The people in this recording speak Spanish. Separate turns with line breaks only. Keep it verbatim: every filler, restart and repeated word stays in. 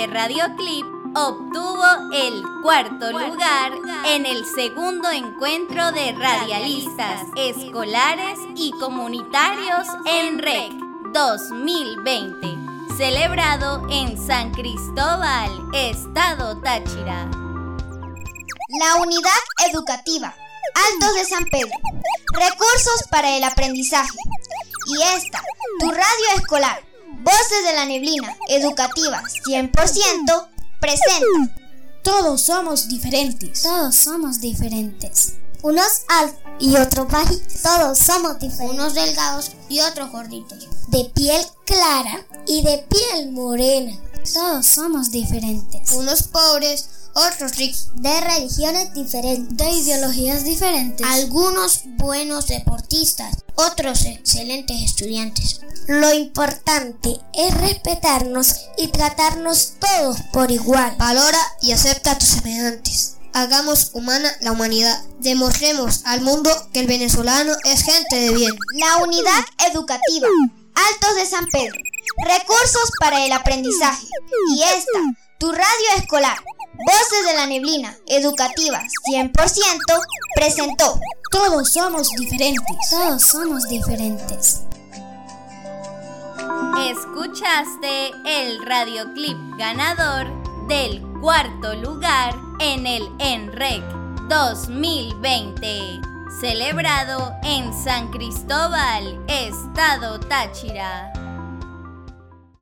de Radioclip obtuvo el cuarto lugar en el segundo encuentro de radialistas escolares y comunitarios en R E C dos mil veinte, celebrado en San Cristóbal, Estado Táchira.
La Unidad Educativa Altos de San Pedro. Recursos para el aprendizaje. Y esta, tu radio escolar, Voces de la Neblina, educativa cien por ciento, presenta.
Todos somos diferentes.
Todos somos diferentes.
Unos altos y otros bajitos.
Todos somos diferentes.
Unos delgados y otros gorditos.
De piel clara y de piel morena.
Todos somos diferentes.
Unos pobres, otros ricos.
De religiones diferentes.
De ideologías diferentes.
Algunos buenos deportistas, otros excelentes estudiantes.
Lo importante es respetarnos y tratarnos todos por igual.
Valora y acepta a tus semejantes. Hagamos humana la humanidad. Demostremos al mundo que el venezolano es gente de bien. La Unidad Educativa Altos de San Pedro. Recursos para el aprendizaje. Y esta, tu radio escolar, Voces de la Neblina, educativa cien por ciento, presentó.
Todos somos diferentes.
Todos somos diferentes.
Escuchaste el radioclip ganador del cuarto lugar en el N R E C dos mil veinte, celebrado en San Cristóbal, Estado Táchira.